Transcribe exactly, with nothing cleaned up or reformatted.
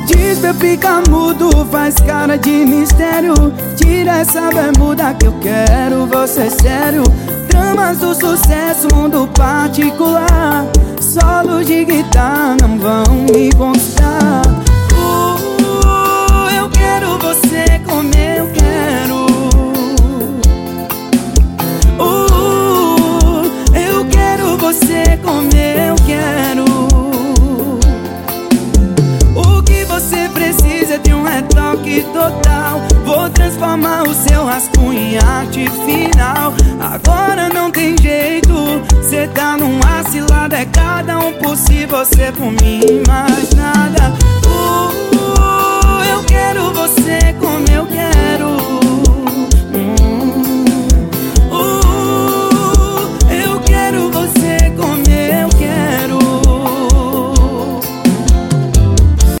Diz pra ficar mudo, faz cara de mistério. Tira essa bermuda que eu quero você sério. Dramas do sucesso, mundo particular. Solos de guitarra não vão me conquistar. uh, Eu quero você como eu quero. uh, Eu quero você como eu quero. O que você precisa é de um retoque total. Vou transformar o seu rascunho em arte final. Agora não tem jeito, cê tá numa cilada. É cada um por si, você por mim, mais nada.